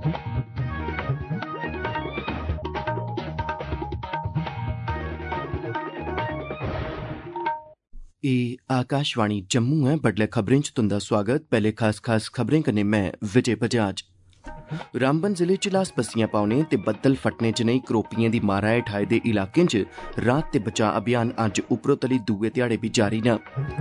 आकाशवाणी जम्मू है। बडलै खबरें च तुंदा स्वागत। पहले खास खबरें कन्नै मैं विजय बजाज। रामबन जिले च लास पस्सियां पौने ते बद्दल फटने जनेही करोपिएं दी मारा हेठ आए दे इलाकें च राहत ते बचाऽ अभियान अज्ज उपरोतली दूए ध्याड़े बी जारी न।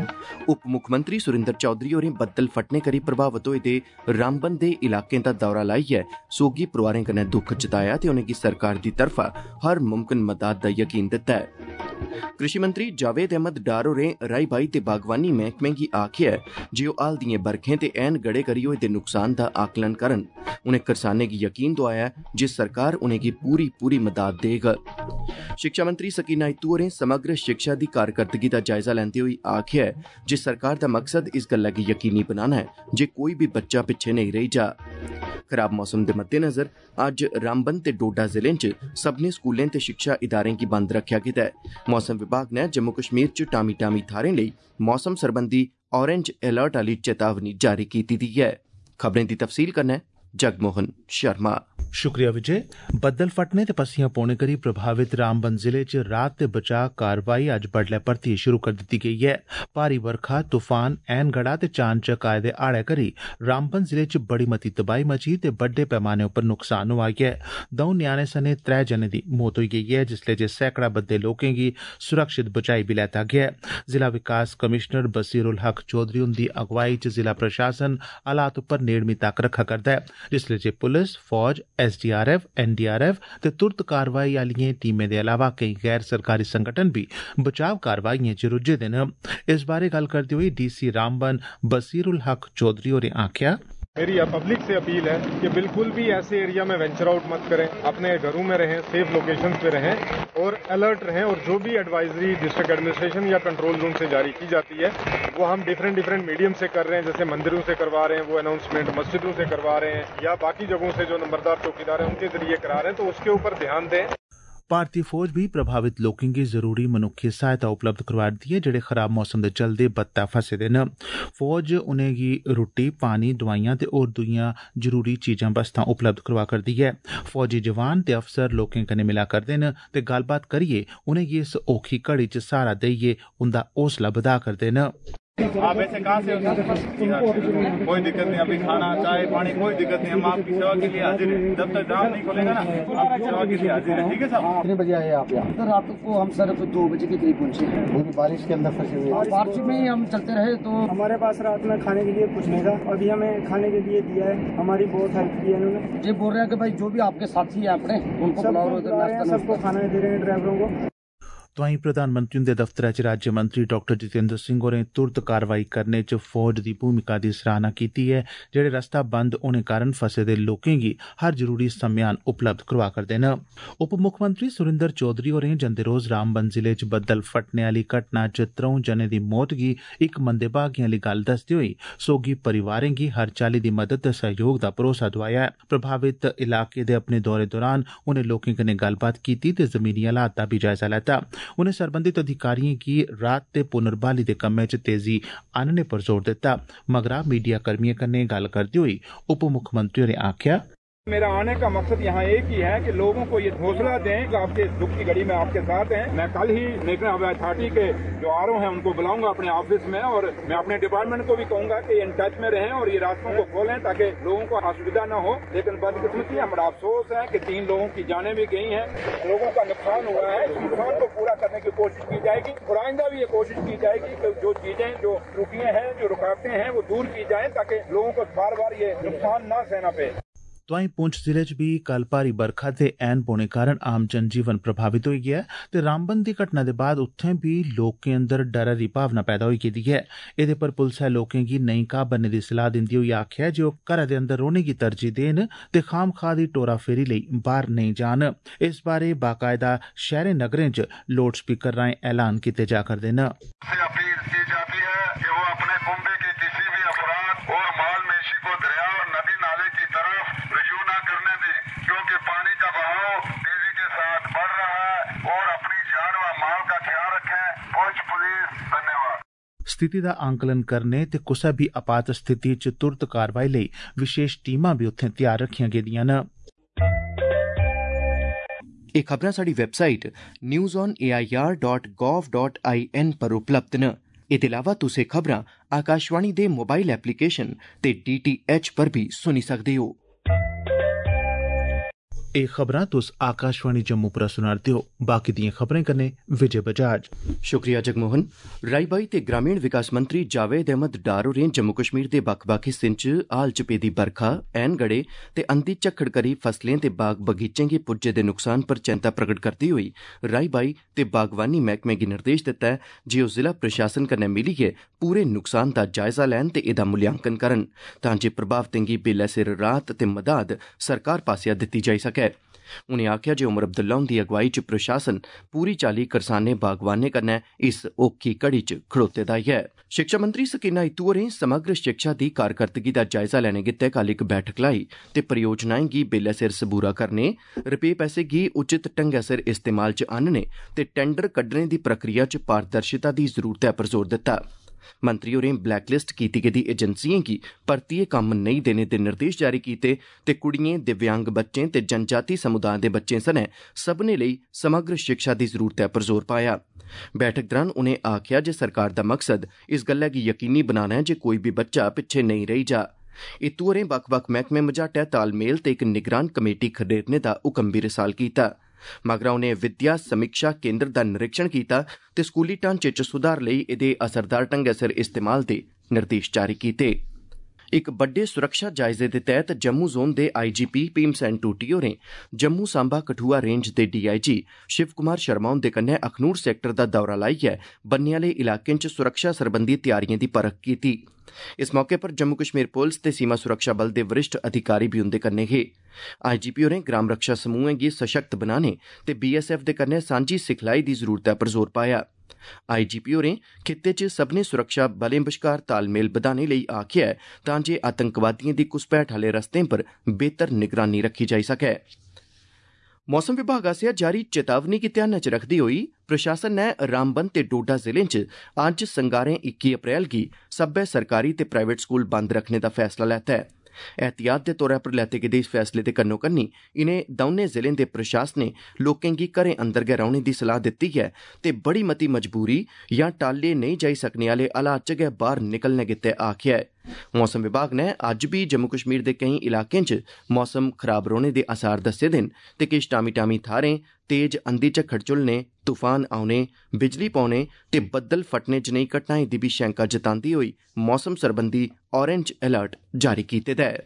उप मुक्खमंत्री सुरिंदर चौधरी होरें बद्दल फटने करी प्रभावित होए दे रामबन दे इलाकें दा दौरा लाइयै सोगी परोआरें कन्नै दुख जताया ते उनेंगी सरकार दी तरफा हर मुमकिन मदाद दा यकीन दित्ता ऐ। कृषि मंत्री जावेद अहमद डार होरें राई बाई ते बागवानी मैह्कमे गी आखेआ ऐ जे ओह् हाल दिएं बरखें ते ऐन गड़े करी होए दे नुकसान दा आकलन करन। उनें करसानें गी यकीन दोआया जे सरकार उनेंगी पूरी मदाद देग। शिक्षा मंत्री सकीना इत्तू होरें समग्र शिक्षा दी कारकरदगी दा जायजा लैंदे होई आखेआ ऐ जे सरकार दा मकसद इस गल्लै गी यकीनी बनाना ऐ जे कोई बी बच्चा पिच्छे नेईं रेही जा। खराब मौसम दे मद्देनज़र अज्ज रामबन ते डोडा जिलें च सब्भनें स्कूलें ते शिक्षा इदारें गी बंद रक्खेआ गेदा ऐ। मौसम विभाग ने जम्मू कश्मीर च टामी थाह्रें लेई मौसम सरबंधी ऑरेंज अलर्ट आह्ली चेतावनी जारी कीती दी ऐ। खबरें दी तफसील कन्नै जगमोहन शर्मा। शुक्रिया विजय। बद्दल फटने ते पस्सियां पौने करी प्रभावित रामबन जिले च राहत ते बचाऽ कारवाई अज्ज बडलै परतियै शुरू करी दित्ती गेई ऐ। भारी बरखा, तूफान, ऐनगड़ा ते चानचक्क आए दे हाड़े करी रामबन जिले च बड़ी मती तबाही मची ते बड्डे पैमाने उप्पर नुकसान होआ ऐ। द'ऊं न्याणे सने 3 जने दी मौत होई गेई ऐ जिसलै जे सैकड़ा बद्दे लोकें गी सुरक्षित बचाई बी लैता गेआ ऐ। जिला विकास कमिशनर बसीरुल हक चौधरी हुंदी अगुवाई च जिला प्रशासन हालात उप्पर नेड़मी तक्क रखा करदा ऐ जिसलै जे पुलिस, फौज, SDRF, NDRF ते तुरत कारवाई आह्लिएं टीमें दे अलावा केईं गैर सरकारी संगठन भी बचाव कारवाइएं च रुज्झे दे न। इस बारे गल्ल करदे होई DC रामबन बसीरुल हक चौधरी होरें आखेआ, मेरी पब्लिक से अपील है कि बिल्कुल भी ऐसे एरिया में वेंचर आउट मत करें, अपने घरों में रहें, सेफ लोकेशंस पे रहें और अलर्ट रहें। और जो भी एडवाइजरी डिस्ट्रिक्ट एडमिनिस्ट्रेशन या कंट्रोल रूम से जारी की जाती है वो हम डिफरेंट मीडियम से कर रहे हैं। जैसे मंदिरों से करवा रहे हैं वो अनाउंसमेंट, मस्जिदों से करवा रहे हैं या बाकी जगहों से जो नंबरदार चौकीदार हैं उनके जरिए करा रहे हैं, तो उसके ऊपर ध्यान दें। भारतीय फौज भी प्रभावित लोकें गी जरूरी मनुक्खी सहायता उपलब्ध करवा'रदी ऐ जेह्ड़े खराब मौसम दे चलदे बत्ता फसे दे न। फौज उनेंगी रुट्टी, पानी, दवाइयां ते होर दूइयां जरूरी चीजां बस्तां उपलब्ध करवा करदी ऐ। फौजी जवान ते अफसर लोकें कन्नै मिला करदे न ते गल्लबात करियै उनेंगी इस औखी घड़ी च सहारा देइयै उंदा हौसला बधा करदे न। आप ऐसे कहाँ से कोई दिक्कत नहीं, अभी खाना, चाय, पानी कोई दिक्कत नहीं, हम आपकी सेवा के लिए हाजिर हैं। जब तक दाम नहीं खोलेगा ना आपकी सेवा के लिए हाजिर है। ठीक है साहब। कितने बजे आए आप यहाँ? सर रात को हम सर 2 बजे के करीब पहुँचे हैं। पूरी बारिश के अंदर फंसे हुए, बारिश में ही हम चलते रहे तो हमारे पास रात में खाने के लिए कुछ नहीं था। अभी हमें खाने के लिए दिया है, हमारी बहुत हेल्प की है इन्होंने। ये बोल रहे हैं कि भाई जो भी आपके साथी है अपने उनको सबको खाना दे रहे हैं ड्राइवरों को। तोआईं प्रधानमंत्री हुंदे दफ्तरै च राज्य मंत्री डॉक्टर जितेंद्र सिंह होरें तुरत कारवाई करने च फौज दी भूमिका दी सराहना कीती ऐ जेह्ड़े रस्ता बंद होने कारण फसे दे लोकें गी हर जरूरी सम्यान उपलब्ध करवा करदे न। उप मुक्खमंत्री सुरिंदर चौधरी होरें जंदे रोज रामबन जिले च बद्दल फटने आह्ली घटना च 3 जनें दी मौत गी इक मंदे भागें आह्ली गल्ल दसदे होई सोगी परिवारें गी हर चाल्ली दी मदद ते सहयोग दा भरोसा दोआया ऐ। प्रभावित इलाके दे अपने दौरे दौरान उनें लोकें कन्नै गल्लबात कीती ते जमीनी हालात दा बी जायजा लैता। उनें सरबंधित अधिकारियों की राहत ते पुनर्बहाली दे कम्मै च तेजी आनने पर जोर दित्ता। मगरा मीडिया कर्मियों कन्नै गल्ल करदे होई उप मुक्खमंत्री होरें आखेआ, मेरा आने का मकसद यहाँ एक ही है कि लोगों को ये हौसला दें कि आपके दुख की घड़ी में आपके साथ हैं। मैं कल ही नेशनल हवाई अथॉरिटी के जो RO हैं उनको बुलाऊंगा अपने ऑफिस में और मैं अपने डिपार्टमेंट को भी कहूंगा कि इन टच में रहें और ये रास्तों को खोलें ताकि लोगों को असुविधा न हो। लेकिन बदकिस्मती हमारा अफसोस है कि 3 लोगों की जानें भी गई हैं, लोगों का नुकसान हुआ है। इस नुकसान को पूरा करने की कोशिश की जाएगी और आइंदा भी ये कोशिश की जाएगी कि जो चीजें, जो त्रुटियां हैं, जो रुकावटें हैं वो दूर की जाए ताकि लोगों को बार बार ये नुकसान न सहना पड़े। तोआईं पुंछ जिले च बी कल भारी बरखा ते ऐन पौने कारण आम जनजीवन प्रभावित होई गेआ ते रामबन दी घटना दे बाद उत्थें बी लोकें अंदर डरै दी भावना पैदा होई गेदी ऐ। एह्दे पर पुलसै लोकें गी नेईं घाह् बनने दी सलाह दिंदी होई आखेआ जे ओह् घरै दे अंदर रौह्ने गी तरजीह देन ते खामखाह दी टोरा फेरी लेई बाहर नेईं जान। इस बारे बाकायदा शैह्रें नगरें च लाउड स्पीकर राएं ऐलान कीते जा करदे न। अपील की जाती है कि वो अपने कुंबे के किसी भी अफराद और माल मेशी को दरिया और नदी नाले की तरफ रुजू न करने दें क्योंकि पानी का बहाव तेजी के साथ बढ़ रहा है और अपनी जान व माल का ख्याल रखें। पुंछ पुलिस, धन्यवाद। स्थिति दा आंकलन करने ते कुसै भी आपात स्थिति च तुरत कारवाई लेई विशेष टीमां भी उत्थें तैयार रखियां गेदियां न। एह खबरां साडी वैबसाइट newsonair.gov.in पर उपलब्ध न। एह्दे अलावा तुस एह खबरां आकाशवाणी दे मोबाइल एप्लीकेशन ते DTH पर भी सुनी सकदे हो। एह खबरां तुस आकाशवाणी जम्मू पर सुना'रदे हो। बाकी दियें खबरें कन्नै विजय बजाज। शुक्रिया जगमोहन। राई बाई ते ग्रामीण विकास मंत्री जावेद अहमद डार होरें जम्मू कश्मीर दे बक्ख-बक्ख हिस्सें च हाल च पेदी बरखा, ऐन गड़े ते अंधी झक्खड़ करी फसलें ते बाग बगीचें गी पुज्जे दे नुकसान पर चिंता प्रगट करदे होई राई बाई ते बागवानी मैह्कमे गी निर्देश दित्ता ऐ जे ओह् जिला प्रशासन कन्नै मिलियै पूरे नुकसान दा जायजा लैन ते एह्दा मूल्यांकन करन तां जे प्रभावतें गी बेल्लै सिर राहत ते मदाद सरकार पास्सेआ दित्ती जाई सकै। उनें आखेआ जे उमर अब्दुल्ला हुंदी अगुवाई च प्रशासन पूरी चाल्ली करसानें बागवानें कन्नै इस औखी घड़ी च खड़ोते दा ऐ। शिक्षा मंत्री सकीना इत्तू होरें समग्र शिक्षा दी कारकरदगी दा जायजा लैने गित्तै कल इक बैठक लाई ते परियोजनाएं गी बेल्लै सिर सबूरा करने, रपे पैसे गी उचित ढंगै सिर इस्तेमाल च आह्नने ते टेंडर कड्ढने दी प्रक्रिया च पारदर्शिता दी जरूरतै पर जोर दित्ता। मंत्री होरें ब्लैकलिस्ट कीती गेदी एजेंसिएं गी परतियै कम्म नेईं देने दे निर्देश जारी कीते ते कुड़ियें, दिव्यांग बच्चें ते जनजाति समुदाय दे बच्चें सनै सब्भनें लेई समग्र शिक्षा दी जरूरतै पर जोर पाया। बैठक दौरान उनें आखेआ जे सरकार दा मकसद इस गल्लै गी यकीनी बनाना ऐ जे कोई बी बच्चा पिच्छे नेईं रेही जा। इत्तू होरें बक्ख-बक्ख मैह्कमें मझाटै तालमेल ते इक निगरान कमेटी खडेरने दा हुक्म बी रिसाल कीता। मगरा उनें विद्या समीक्षा केंद्र दा निरीक्षण कीता ते स्कूली ढांचे च सुधार लेई एह्दे असरदार ढंगै सिर इस्तेमाल दे निर्देश जारी कीते। इक बड्डे सुरक्षा जायजे दे तैह्त जम्मू जोन दे IGP भीम सैन टूटी होरें जम्मू सांबा कठुआ रेंज दे DIG शिव कुमार शर्मा हुंदे कन्नै अखनूर सैक्टर दा दौरा लाइयै बन्ने आह्ले इलाकें च सुरक्षा सरबंधी तैयारिएं दी परख कीती। इस मौके पर जम्मू कश्मीर पुलस ते सीमा सुरक्षा बल दे वरिष्ठ अधिकारी बी उंदे कन्नै हे। IGP होरें ग्राम रक्षा समूहें गी सशक्त बनाने ते BSF दे कन्नै सांझी सिखलाई दी जरूरतै पर जोर पाया। IGP होरें खित्ते च सब्भनें सुरक्षा बलें बश्कार तालमेल बधाने लेई आखेआ ऐ तां जे आतंकवादिएं दी घुसपैठ आह्ले रस्तें पर बेहतर निगरानी रखी जाई सकै। मौसम विभाग आसेआ जारी चेतावनी गी ध्यानै च रखदे होई प्रशासन नै रामबन ते डोडा जिलें च अज्ज संगारें 21 अप्रैल गी सब्बै सरकारी ते प्राइवेट स्कूल बंद रखने दा फैसला लैता ऐ। एहतियात दे तौरा पर लैते गेदे इस फैसले दे कन्नो कन्नी इनें दौनें जिलें दे प्रशासनें लोकें गी घरें अंदर गै रौह्ने दी सलाह दित्ती ऐ ते बड़ी मती मजबूरी यां टाले नेईं जाई सकने आह्ले हालात च गै बाहर निकलने गित्तै आखेआ ऐ। मौसम विभाग ने अज्ज भी जम्मू कश्मीर दे केईं इलाकें च मौसम खराब रौह्ने दे आसार दस्से दे न ते किश टामी थाह्रें तेज अंधी झक्खड़ झुलने, तूफान औने, बिजली पौने ते बद्दल फटने जनेही घटनाएं दी बी शैंका जतांदे होई मौसम सरबंधी ऑरेंज अलर्ट जारी कीते दा ऐ।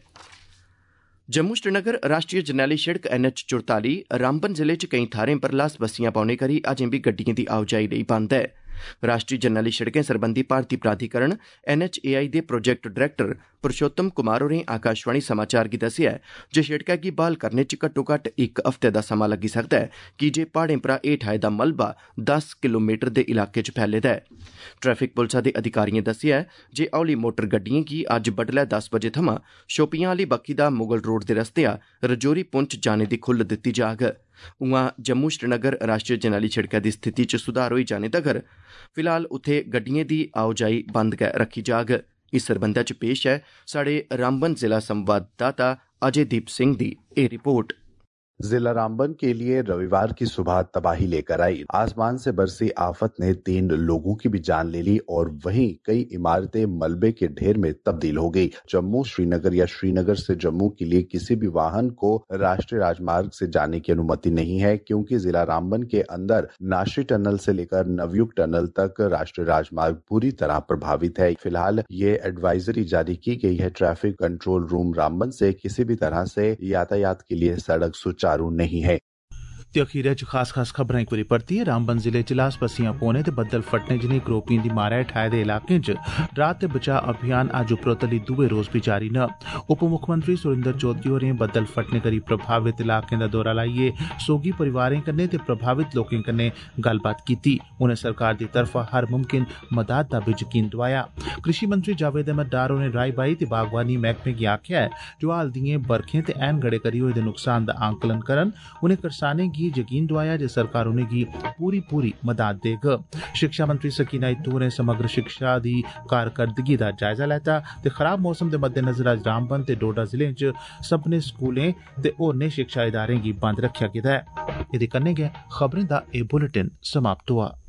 जम्मू श्रीनगर राष्ट्रीय जरनैली शिड़क NH44 रामबन जिले च केईं थाह्रें पर लास बस्सियां पौने करी अजें बी गड्डिएं दी आओजाई लेई बंद ऐ। राष्ट्रीय जरनैली शिड़कें सरबंधी भारती प्राधिकरण NHAI दे प्रोजेक्ट डायरैक्टर पुरुषोत्तम कुमार होरें आकाशवाणी समाचार गी दस्सेआ जे शिड़कै गी बहाल करने च घट्टोघट्ट इक हफ्ते दा समां लग्गी सकदा ऐ कीजे प्हाड़ें परा हेठ आए दा मलबा 10 किलोमीटर दे इलाके च फैले दा ऐ। ट्रैफिक पुलसा दे अधिकारिएं दस्सेआ जे हौली मोटर गड्डिएं गी अज्ज बड्डलै 10 बजे थमां शोपियां आह्ली बक्खी दा मुगल रोड दे रस्तेआ रजौरी पुंछ जाने दी खुल्ल दित्ती जाग। उआं जम्मू श्रीनगर राष्ट्रीय जरनैली शिड़कै दी स्थिति च सुधार होई जाने तगर फिलहाल उत्थे गड्डिएं दी आओजाई बंद गै रखी जाग। इस सरबंधै च पेश है साढ़े रामबन जिला संवाददाता अजयदीप सिंह दी एह रिपोर्ट। जिला रामबन के लिए रविवार की सुबह तबाही लेकर आई। आसमान से बरसी आफत ने 3 लोगों की भी जान ले ली और वहीं कई इमारतें मलबे के ढेर में तब्दील हो गई। जम्मू श्रीनगर या श्रीनगर से जम्मू के लिए किसी भी वाहन को राष्ट्रीय राजमार्ग से जाने की अनुमति नहीं है क्योंकि जिला रामबन के अंदर नाशी टनल से लेकर नवयुग टनल तक राष्ट्रीय राजमार्ग पूरी तरह प्रभावित है। फिलहाल ये एडवाइजरी जारी की गई है ट्रैफिक कंट्रोल रूम रामबन से किसी भी तरह से यातायात के लिए सड़क सुचारू नहीं है। ते अखीरै च खास खबरां इक बारी परतियै रामबन जिले च लास पस्सियां पौने ते बद्दल फटने जनेही करोपिएं दी मारै ठाए दे इलाकें च राहत ते बचाव अभियान अज्ज उपरोतली दुए रोज बी जारी न। उप मुक्खमंत्री सुरिंदर चौधरी होरें बद्दल फटने करी प्रभावित इलाकें दा दौरा लाइयै सोगी परिवारें कन्नै ते प्रभावित लोकें कन्नै गल्लबात कीती। उनें सरकार दी तरफा हर मुमकिन मदद दा भी यकीन दोआया। कृषि मंत्री जावेद अहमद डार होरें राई बाई ते बागवानी मैह्कमे गी आखेआ ऐ जो हाल दिएं बरखें ते ऐन गड़े करी होए दे नुकसान दा आंकलन करन। उनें करसानें गी गी यकीन दोआया जे सरकार उनेंगी पूरी मदद देग। शिक्षा मंत्री सकीना इत्तू होरें समग्र शिक्षा दी कारकरदगी दा जायजा लैता ते खराब मौसम दे मद्देनजर अज्ज रामबन ते डोडा जिलें च सब्भनें स्कूलें ते होरनें शिक्षा इदारें गी बंद रखेआ गेदा ऐ। एह्दे कन्नै गै खबरें दा एह् बुलेटिन समाप्त होआ।